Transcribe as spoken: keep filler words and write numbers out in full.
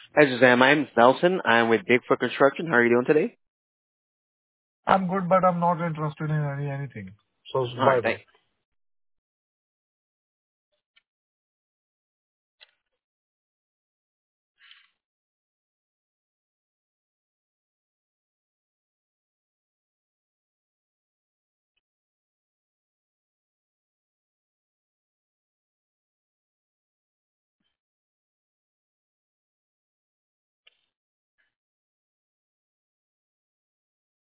Hi, Suzanne. My name is Nelson. I'm with Bigfoot Construction. How are you doing today? I'm good, but I'm not interested in any anything. So All right. bye Thank, bye.